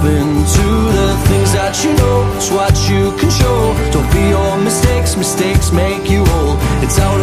into the things that you know. It's what you can show. Don't be your mistakes, mistakes make you old. It's how